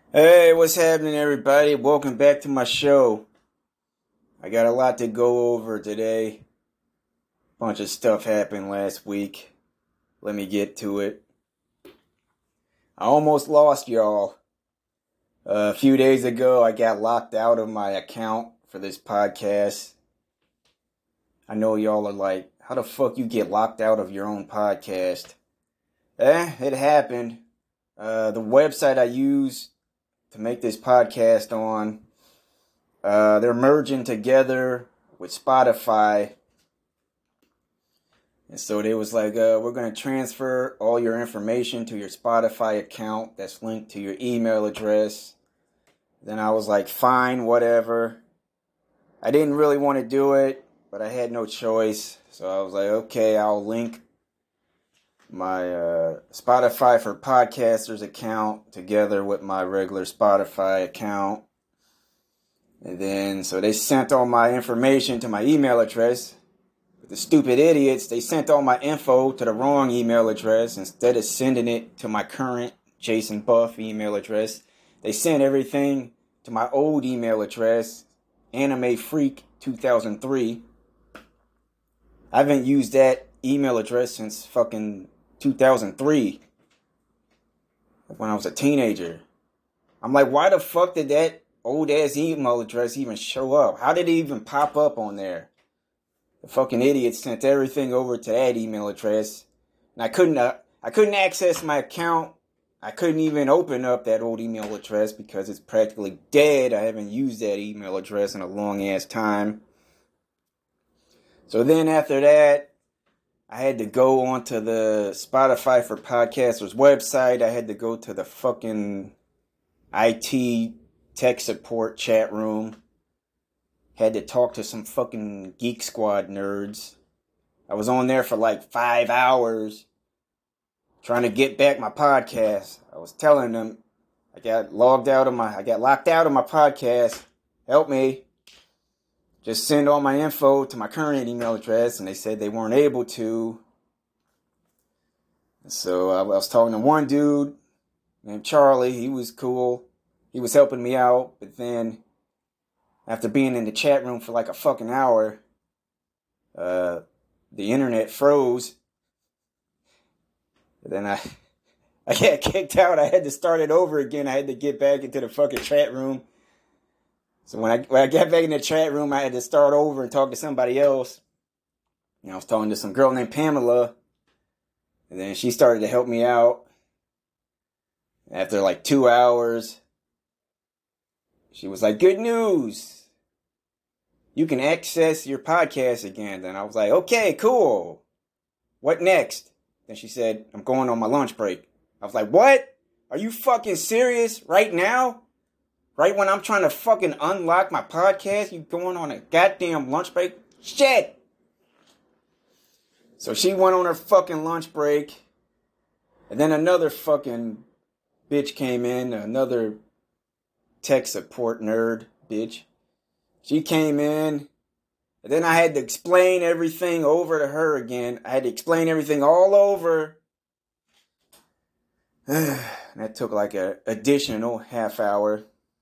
Hey, what's happening, everybody? Welcome back to my show. I got a lot to go over today. Bunch of stuff happened last week. Let me get to it. I almost lost y'all. A few days ago, I got locked out of my account for this podcast. I know y'all are like, how the fuck you get locked out of your own podcast? It happened. The website I use to make this podcast on, they're merging together with Spotify. And so they was like, we're going to transfer all your information to your Spotify account that's linked to your email address. Then I was like, fine, whatever. I didn't really want to do it, but I had no choice. So I was like, okay, I'll link my Spotify for Podcasters account together with my regular Spotify account. And then, so they sent all my information to my email address. But the stupid idiots, they sent all my info to the wrong email address. Instead of sending it to my current Jason Buff email address, they sent everything to my old email address, AnimeFreak2003. I haven't used that email address since fucking 2003. When I was a teenager. I'm like, why the fuck did that old ass email address even show up? How did it even pop up on there? The fucking idiots sent everything over to that email address, and I couldn't access my account. I couldn't even open up that old email address because it's practically dead. I haven't used that email address in a long ass time. So then after that, I had to go onto the Spotify for Podcasters website. I had to go to the fucking IT tech support chat room. Had to talk to some fucking Geek Squad nerds. I was on there for like 5 hours trying to get back my podcast. I was telling them I got locked out of my podcast. Help me. Just send all my info to my current email address, and they said they weren't able to. So I was talking to one dude named Charlie. He was cool. He was helping me out, but then after being in the chat room for like a fucking hour, the internet froze. And then I got kicked out. I had to start it over again. I had to get back into the fucking chat room. So when I got back in the chat room, I had to start over and talk to somebody else. And I was talking to some girl named Pamela. And then she started to help me out. After like 2 hours, she was like, good news. You can access your podcast again. Then I was like, okay, cool. What next? Then she said, I'm going on my lunch break. I was like, what? Are you fucking serious right now? Right when I'm trying to fucking unlock my podcast, you going on a goddamn lunch break? Shit! So she went on her fucking lunch break. And then another fucking bitch came in. Another tech support nerd bitch. She came in. And then I had to explain everything over to her again. I had to explain everything all over. And that took like an additional half hour.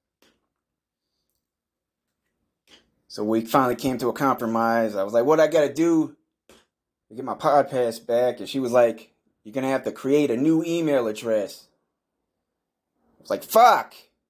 So we finally came to a compromise. I was like, what I gotta do to get my podcast back? And she was like, you're gonna have to create a new email address. I was like, fuck.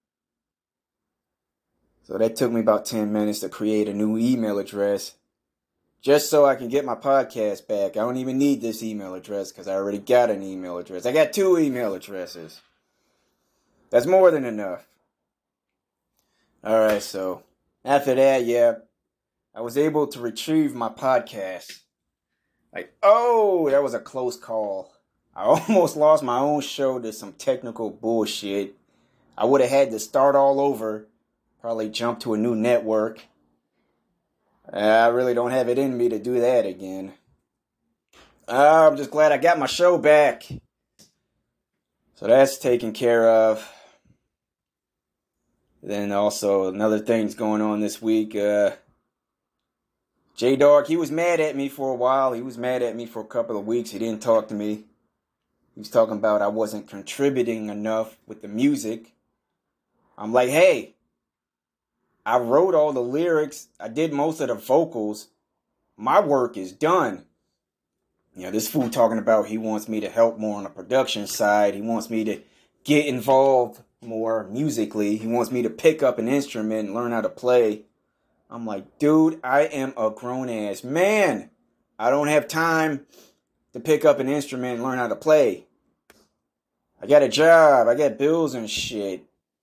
So that took me about 10 minutes to create a new email address. Just so I can get my podcast back. I don't even need this email address because I already got an email address. I got 2 email addresses. That's more than enough. Alright, so after that, yeah, I was able to retrieve my podcast. Like, oh, that was a close call. I almost lost my own show to some technical bullshit. I would have had to start all over. Probably jump to a new network. I really don't have it in me to do that again. I'm just glad I got my show back. So that's taken care of. Then also another thing's going on this week. J-Dog, he was mad at me for a while. He was mad at me for a couple of weeks. He didn't talk to me. He was talking about I wasn't contributing enough with the music. I'm like, hey, I wrote all the lyrics. I did most of the vocals. My work is done. This fool talking about he wants me to help more on the production side. He wants me to get involved more musically. He wants me to pick up an instrument and learn how to play. I'm like, dude, I am a grown-ass man. I don't have time to pick up an instrument and learn how to play. I got a job. I got bills and shit.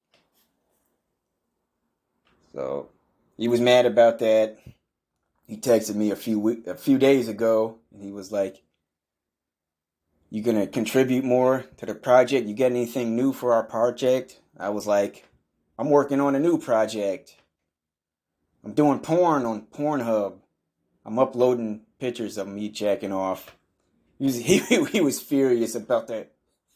So he was mad about that. He texted me a few days ago, and he was like, you gonna contribute more to the project? You got anything new for our project? I was like, I'm working on a new project. I'm doing porn on Pornhub. I'm uploading pictures of me jacking off. He was furious about that.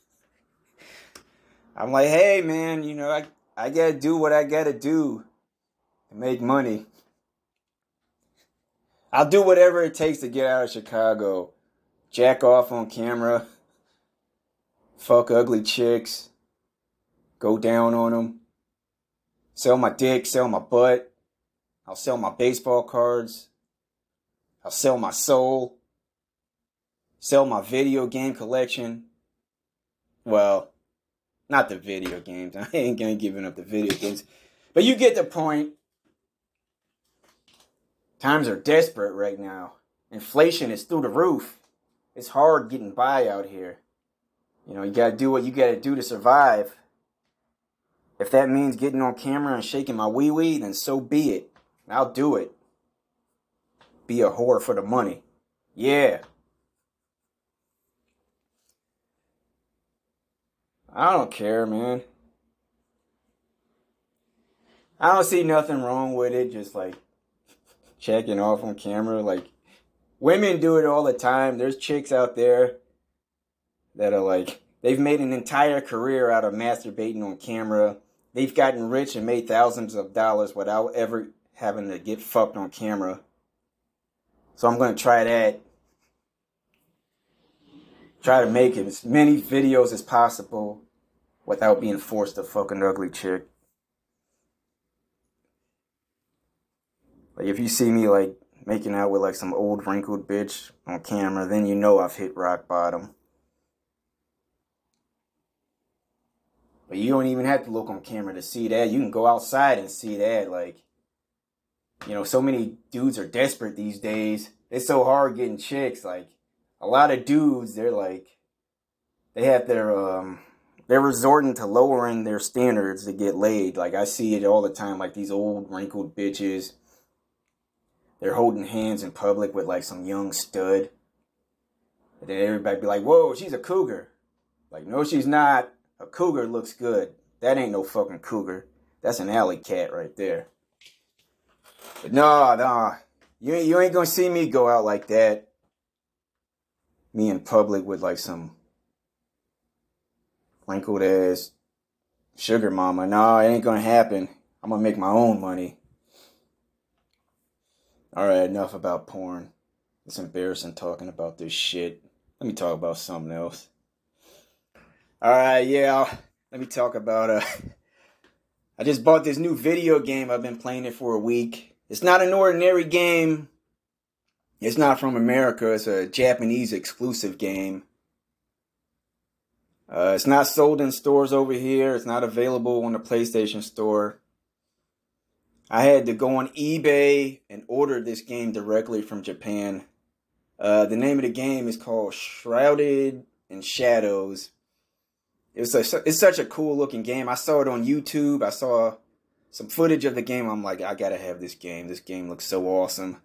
I'm like, hey man, I gotta do what I gotta do to make money. I'll do whatever it takes to get out of Chicago. Jack off on camera. Fuck ugly chicks. Go down on them. Sell my dick, sell my butt. I'll sell my baseball cards. I'll sell my soul. Sell my video game collection. Well, not the video games. I ain't gonna give up the video games. But you get the point. Times are desperate right now. Inflation is through the roof. It's hard getting by out here. You gotta do what you gotta do to survive. If that means getting on camera and shaking my wee-wee, then so be it. I'll do it. Be a whore for the money. Yeah. I don't care, man. I don't see nothing wrong with it. Just like checking off on camera. Like, women do it all the time. There's chicks out there that are like, they've made an entire career out of masturbating on camera. They've gotten rich and made thousands of dollars without ever having to get fucked on camera. So I'm going to try that. Try to make as many videos as possible without being forced to fuck an ugly chick. Like, if you see me, like, making out with, like, some old wrinkled bitch on camera, then you know I've hit rock bottom. But you don't even have to look on camera to see that. You can go outside and see that. Like, so many dudes are desperate these days. It's so hard getting chicks. Like, a lot of dudes, they're like, they have they're resorting to lowering their standards to get laid. Like, I see it all the time. Like, these old wrinkled bitches, they're holding hands in public with, like, some young stud. And then everybody be like, whoa, she's a cougar. Like, no, she's not. A cougar looks good. That ain't no fucking cougar. That's an alley cat right there. But nah. You ain't gonna see me go out like that. Me in public with like some wrinkled ass sugar mama. Nah, it ain't gonna happen. I'm gonna make my own money. Alright, enough about porn. It's embarrassing talking about this shit. Let me talk about something else. Alright, yeah, let me talk about, I just bought this new video game. I've been playing it for a week. It's not an ordinary game. It's not from America. It's a Japanese exclusive game. It's not sold in stores over here. It's not available on the PlayStation Store. I had to go on eBay and order this game directly from Japan. The name of the game is called Shrouded in Shadows. It's such a cool looking game. I saw it on YouTube. I saw some footage of the game. I'm like, I gotta have this game. This game looks so awesome.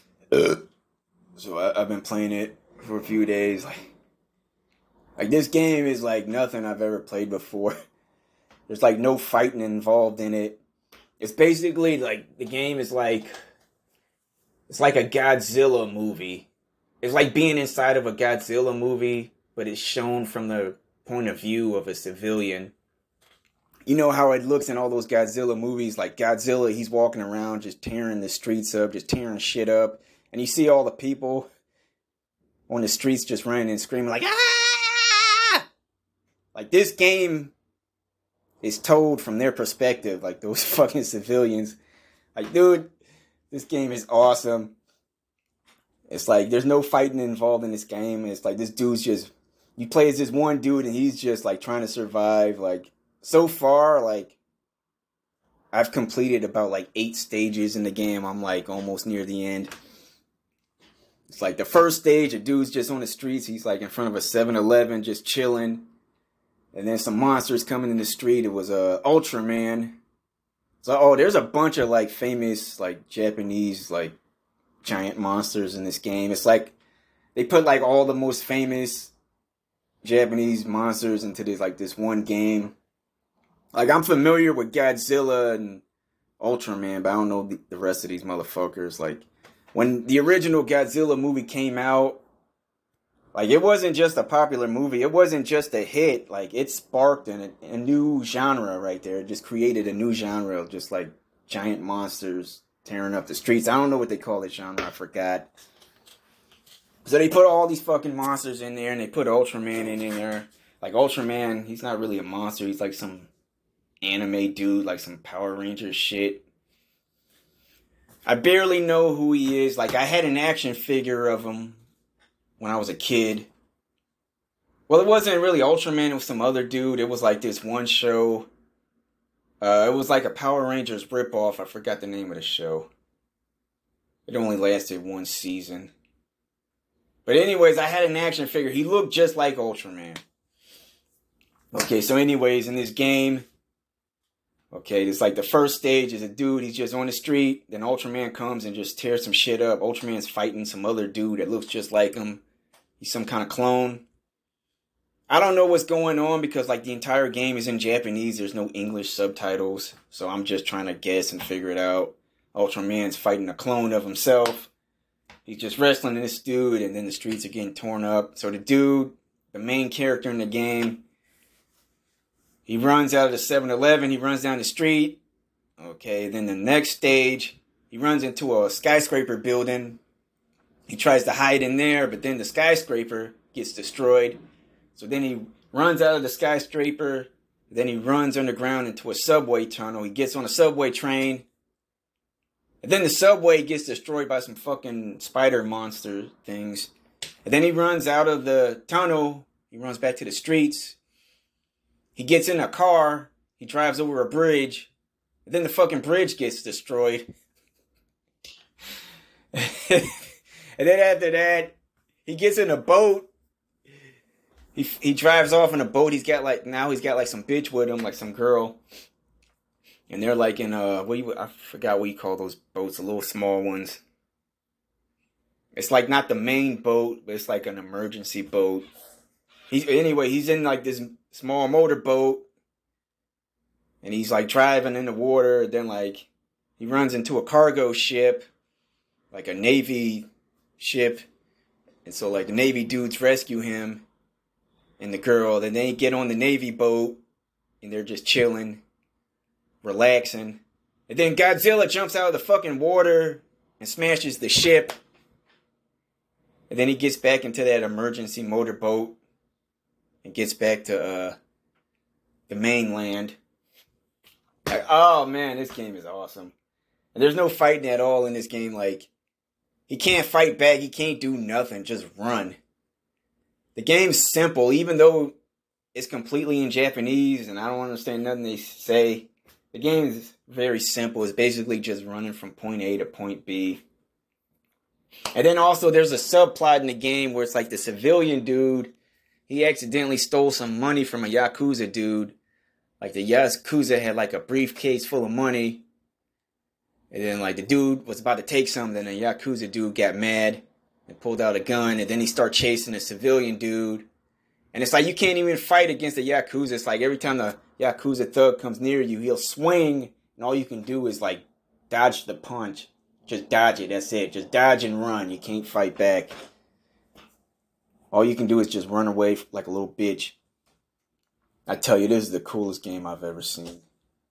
So I've been playing it for a few days. Like this game is like nothing I've ever played before. There's like no fighting involved in it. It's basically like the game is like, it's like a Godzilla movie. It's like being inside of a Godzilla movie, but it's shown from the point of view of a civilian. You know how it looks in all those Godzilla movies, like Godzilla, he's walking around just tearing the streets up, just tearing shit up, and you see all the people on the streets just running and screaming like, ah! Like this game it's told from their perspective, like those fucking civilians. Like, dude, this game is awesome. It's like there's no fighting involved in this game. It's like this dude's just, you play as this one dude and he's just like trying to survive. Like, so far, like, I've completed about like 8 stages in the game. I'm like almost near the end. It's like the first stage, a dude's just on the streets. He's like in front of a 7-Eleven just chilling. And then some monsters coming in the street. It was Ultraman. So, oh, there's a bunch of like famous like Japanese like giant monsters in this game. It's like they put like all the most famous Japanese monsters into this one game. Like, I'm familiar with Godzilla and Ultraman, but I don't know the rest of these motherfuckers. Like, when the original Godzilla movie came out, like, it wasn't just a popular movie. It wasn't just a hit. Like, it sparked a new genre right there. It just created a new genre of just, like, giant monsters tearing up the streets. I don't know what they call this genre. I forgot. So they put all these fucking monsters in there, and they put Ultraman in there. Like, Ultraman, he's not really a monster. He's like some anime dude, like some Power Rangers shit. I barely know who he is. Like, I had an action figure of him when I was a kid. Well, it wasn't really Ultraman. It was some other dude. It was like this one show. It was like a Power Rangers ripoff. I forgot the name of the show. It only lasted 1 season. But anyways, I had an action figure. He looked just like Ultraman. Okay, so anyways, in this game, okay, it's like the first stage is a dude, he's just on the street, then Ultraman comes and just tears some shit up. Ultraman's fighting some other dude that looks just like him. He's some kind of clone. I don't know what's going on because like the entire game is in Japanese. There's no English subtitles. So I'm just trying to guess and figure it out. Ultraman's fighting a clone of himself. He's just wrestling this dude and then the streets are getting torn up. So the dude, the main character in the game, he runs out of the 7-Eleven. He runs down the street. Okay, then the next stage, he runs into a skyscraper building. He tries to hide in there, but then the skyscraper gets destroyed. So then he runs out of the skyscraper. Then he runs underground into a subway tunnel. He gets on a subway train. And then the subway gets destroyed by some fucking spider monster things. And then he runs out of the tunnel. He runs back to the streets. He gets in a car. He drives over a bridge. And then the fucking bridge gets destroyed. And then after that, he gets in a boat. He drives off in a boat. He's got like some bitch with him, like some girl. And they're like in I forgot what you call those boats, the little small ones. It's like not the main boat, but it's like an emergency boat. He's in like this small motorboat. And he's like driving in the water. Then like he runs into a cargo ship, like a Navy ship. And so like the Navy dudes rescue him and the girl. Then they get on the Navy boat and they're just chilling, relaxing. And then Godzilla jumps out of the fucking water and smashes the ship. And then he gets back into that emergency motorboat and gets back to the mainland. Like, oh man, this game is awesome. And there's no fighting at all in this game. Like, he can't fight back. He can't do nothing. Just run. The game's simple, even though it's completely in Japanese and I don't understand nothing they say. The game is very simple. It's basically just running from point A to point B. And then also there's a subplot in the game where it's like the civilian dude, he accidentally stole some money from a Yakuza dude. Like the Yakuza had like a briefcase full of money. And then like the dude was about to take something, and the Yakuza dude got mad and pulled out a gun, and then he started chasing a civilian dude. And it's like you can't even fight against the Yakuza. It's like every time the Yakuza thug comes near you, he'll swing, and all you can do is like dodge the punch. Just dodge it, that's it. Just dodge and run. You can't fight back. All you can do is just run away like a little bitch. I tell you, this is the coolest game I've ever seen.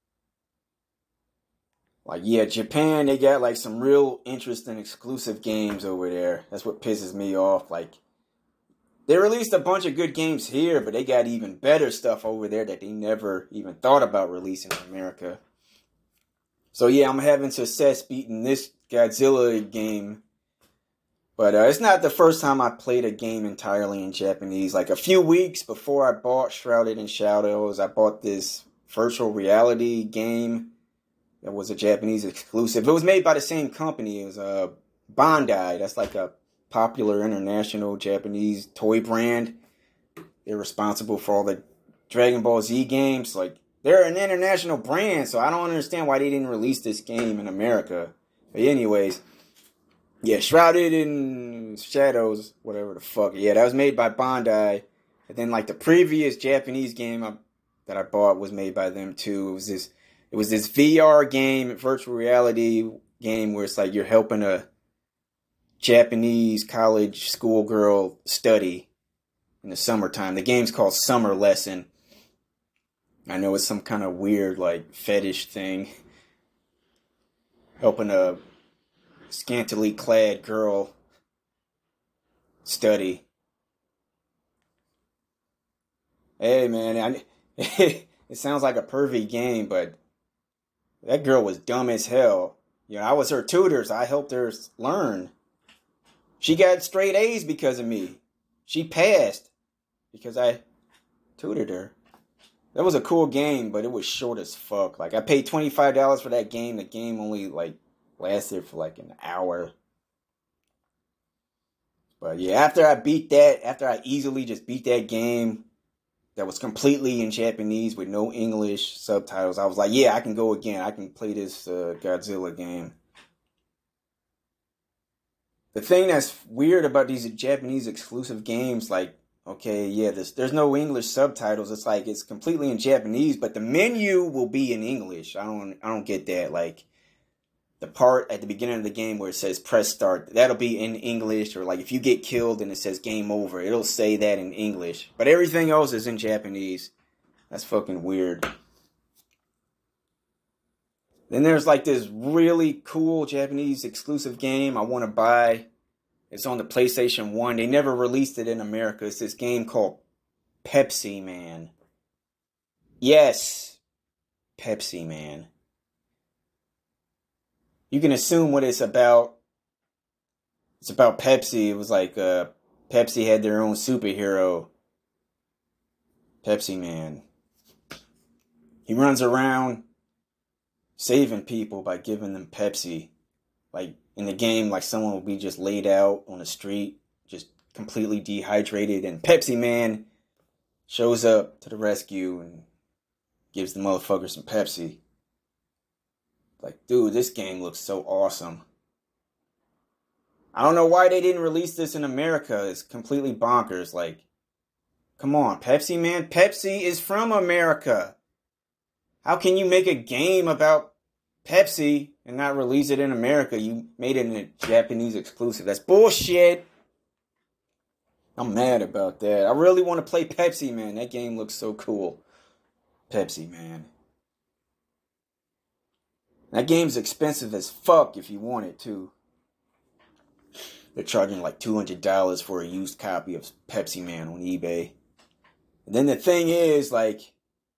Like, yeah, Japan, they got like some real interesting exclusive games over there. That's what pisses me off. Like, They released a bunch of good games here, but they got even better stuff over there that they never even thought about releasing in America. So yeah, I'm having success beating this Godzilla game. But it's not the first time I played a game entirely in Japanese. Like a few weeks before I bought Shrouded in Shadows, I bought this virtual reality game that was a Japanese exclusive. It was made by the same company. It was Bandai. That's like a popular international Japanese toy brand. They're responsible for all the Dragon Ball Z games. Like, they're an international brand, so I don't understand why they didn't release this game in America. But anyways, yeah, Shrouded in Shadows, whatever the fuck. Yeah, that was made by Bandai. And then like the previous Japanese game that I bought was made by them too. It was this VR game, virtual reality game where it's like you're helping a Japanese college schoolgirl study in the summertime. The game's called Summer Lesson. I know it's some kind of weird like fetish thing. Helping a scantily clad girl study. Hey man, it sounds like a pervy game, but that girl was dumb as hell. You know, I was her tutor, so I helped her learn. She got straight A's because of me. She passed because I tutored her. That was a cool game, but it was short as fuck. Like, I paid $25 for that game. The game only, like, lasted for, like, an hour. But, yeah, after I easily just beat that game that was completely in Japanese with no English subtitles, I was like, yeah, I can go again. I can play this Godzilla game. The thing that's weird about these Japanese exclusive games, like, okay, yeah, there's no English subtitles. It's like it's completely in Japanese, but the menu will be in English. I don't get that. Like the part at the beginning of the game where it says press start, that'll be in English, or like if you get killed and it says game over, it'll say that in English. But everything else is in Japanese. That's fucking weird. Then there's like this really cool Japanese exclusive game I want to buy. It's on the PlayStation 1. They never released it in America. It's this game called Pepsi Man. Yes, Pepsi Man. You can assume what it's about. It's about Pepsi. It was like Pepsi had their own superhero. Pepsi Man. He runs around saving people by giving them Pepsi. Like in the game, like someone will be just laid out on the street, just completely dehydrated, and Pepsi Man shows up to the rescue and gives the motherfucker some Pepsi. Like, dude, this game looks so awesome. I don't know why they didn't release this in America. It's completely bonkers. Like, come on, Pepsi Man? Pepsi is from America. How can you make a game about Pepsi and not release it in America? You made it in a Japanese exclusive. That's bullshit. I'm mad about that. I really want to play Pepsi Man. That game looks so cool. Pepsi Man. That game's expensive as fuck if you want it to. They're charging like $200 for a used copy of Pepsi Man on eBay. And then the thing is, like,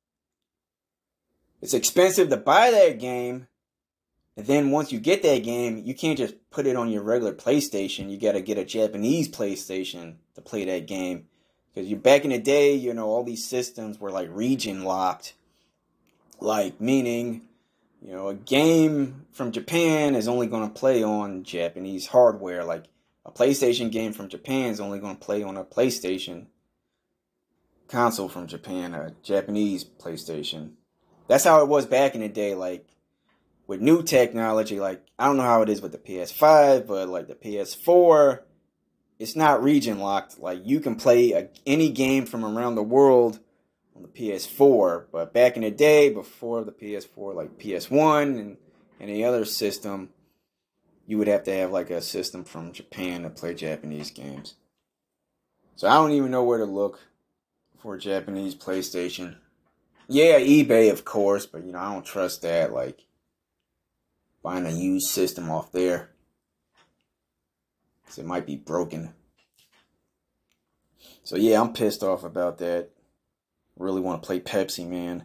it's expensive to buy that game. And then once you get that game, you can't just put it on your regular PlayStation. You got to get a Japanese PlayStation to play that game. Because back in the day, you know, all these systems were like region locked. Like, meaning, you know, a game from Japan is only going to play on Japanese hardware. Like, a PlayStation game from Japan is only going to play on a PlayStation console from Japan, a Japanese PlayStation. That's how it was back in the day. Like, with new technology, like, I don't know how it is with the PS5, but like the PS4, it's not region locked. Like, you can play any game from around the world on the PS4. But back in the day, before the PS4, like PS1 and any other system, you would have to have like a system from Japan to play Japanese games. So I don't even know where to look for a Japanese PlayStation. Yeah, eBay, of course, but you know, I don't trust that. Like, buying a used system off there, because it might be broken. So yeah, I'm pissed off about that. Really want to play Pepsi, man.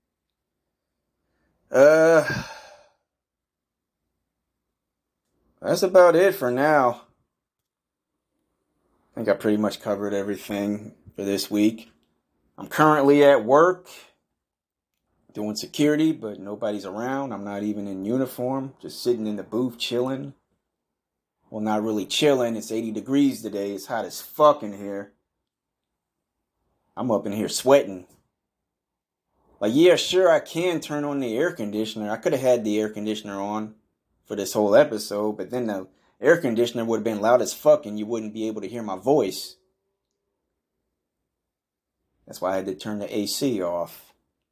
That's about it for now. I think I pretty much covered everything for this week. I'm currently at work doing security, but nobody's around. I'm not even in uniform, just sitting in the booth chilling. Well, not really chilling. It's 80 degrees today. It's hot as fuck in here. I'm up in here sweating. Like, yeah, sure, I can turn on the air conditioner. I could have had the air conditioner on for this whole episode, but then the air conditioner would have been loud as fuck and you wouldn't be able to hear my voice. That's why I had to turn the AC off.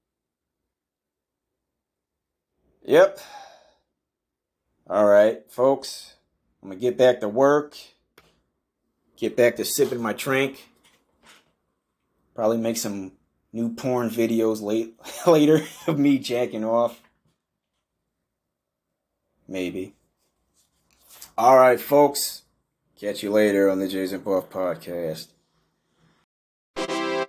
Yep. Alright, folks. I'm gonna get back to work. Get back to sipping my drink. Probably make some new porn videos later of me jacking off. Maybe. Alright, folks. Catch you later on the Jason Buff Podcast.